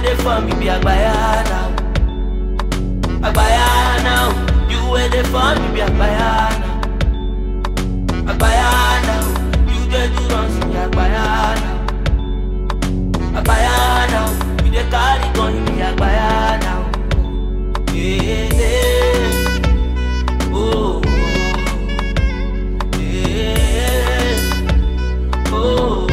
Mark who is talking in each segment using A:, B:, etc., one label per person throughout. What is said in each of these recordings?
A: waiting for me, be Agbaya now. Agbaya now. You waiting for me, be Agbaya now. Agbaya now. You just do run to me, Agbaya now. Agbaya now. You just carry gun, me Agbaya now. Yeah, yeah. Oh, yeah. Oh.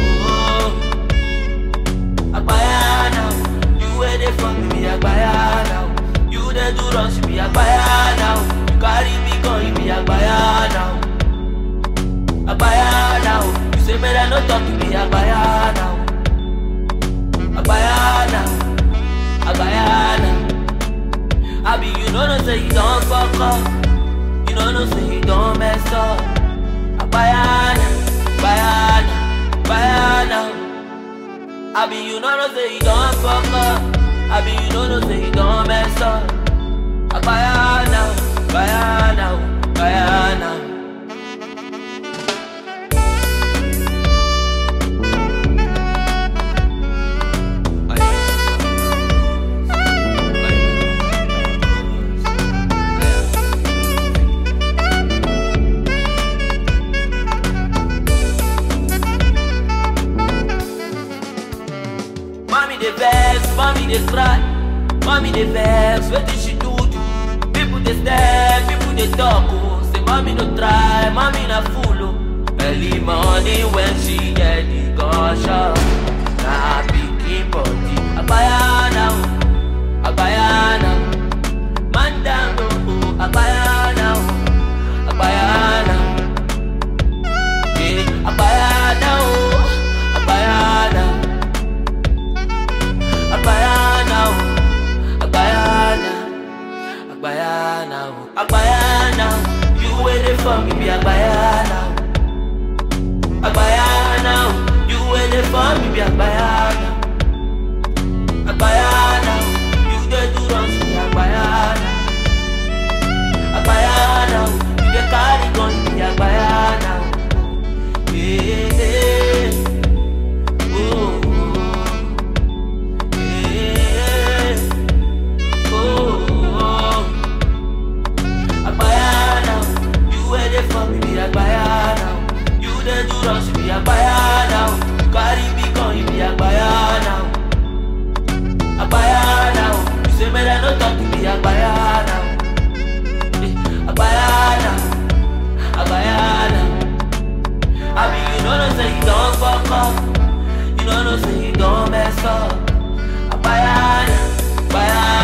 A: Agbaya now, you waiting for me, Agbaya now. You the do runs me, Agbaya now. You carry me gun, me Agbaya now. Agbaya now, you say me that no talk to me, Agbaya now. Agbaya now, Agbaya now. I be you know no say you don't fuck up, you know no say you don't mess up. Agbaya now, Agbaya now, Agbaya now. I be you know no say you don't fuck up. I be you know no say you don't mess up. Agbaya now, Agbaya now, Agbaya now. Mommy they vex, mommy they cry, mommy they vex. What did she do? People they stare, people they talk. Oh, say mommy no try, mommy na fool. Oh, early morning when she get the gunshot, na picking body. Agbaya now, Agbaya now, man down oh, Agbaya now, Agbaya now, yeah, Agbaya now, Agbaya now. Agbaya now, Agbaya now, Agbaya now, Agbaya now. You waiting for me, be Agbaya now. Agbaya now, you waiting for me, be Agbaya now. Agbaya now, you just do run to me, Agbaya now. Agbaya now, you get carry gun, me Agbaya now. Yeah, yeah. Oh. For me, be Agbaya now. You the do rush me, Agbaya now. You carry me gun, you be Agbaya now. Agbaya now. You say me that no talk to me, Agbaya now. Agbaya now, Agbaya now. I mean you know no say you don't fuck up, you know no say you don't mess up. Agbaya now, Agbaya